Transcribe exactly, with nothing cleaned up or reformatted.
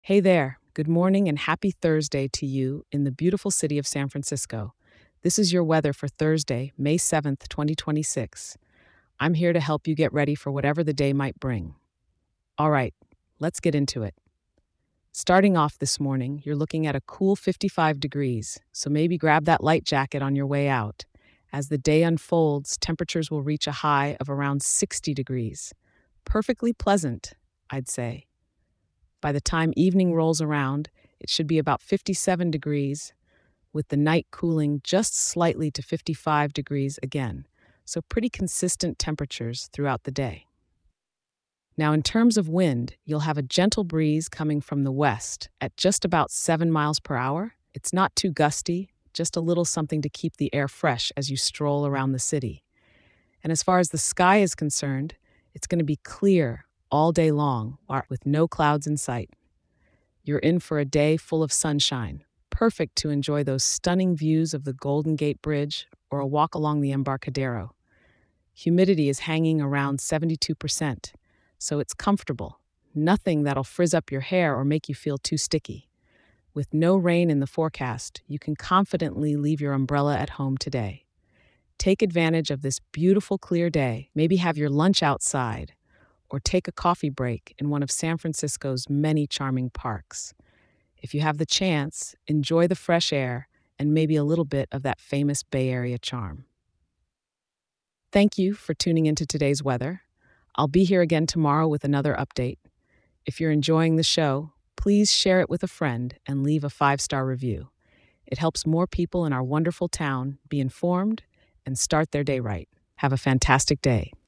Hey there. Good morning and happy Thursday to you in the beautiful city of San Francisco. This is your weather for Thursday, May seventh, twenty twenty-six. I'm here to help you get ready for whatever the day might bring. All right, let's get into it. Starting off this morning, you're looking at a cool fifty-five degrees, so maybe grab that light jacket on your way out. As the day unfolds, temperatures will reach a high of around sixty degrees. Perfectly pleasant, I'd say. By the time evening rolls around, it should be about fifty-seven degrees, with the night cooling just slightly to fifty-five degrees again. So, pretty consistent temperatures throughout the day. Now, in terms of wind, you'll have a gentle breeze coming from the west at just about seven miles per hour. It's not too gusty, just a little something to keep the air fresh as you stroll around the city. And as far as the sky is concerned, it's going to be clear all day long with no clouds in sight. You're in for a day full of sunshine, perfect to enjoy those stunning views of the Golden Gate Bridge or a walk along the Embarcadero. Humidity is hanging around seventy-two percent, so it's comfortable. Nothing that'll frizz up your hair or make you feel too sticky. With no rain in the forecast, you can confidently leave your umbrella at home today. Take advantage of this beautiful clear day, maybe have your lunch outside, or take a coffee break in one of San Francisco's many charming parks. If you have the chance, enjoy the fresh air and maybe a little bit of that famous Bay Area charm. Thank you for tuning into today's weather. I'll be here again tomorrow with another update. If you're enjoying the show, please share it with a friend and leave a five-star review. It helps more people in our wonderful town be informed and start their day right. Have a fantastic day.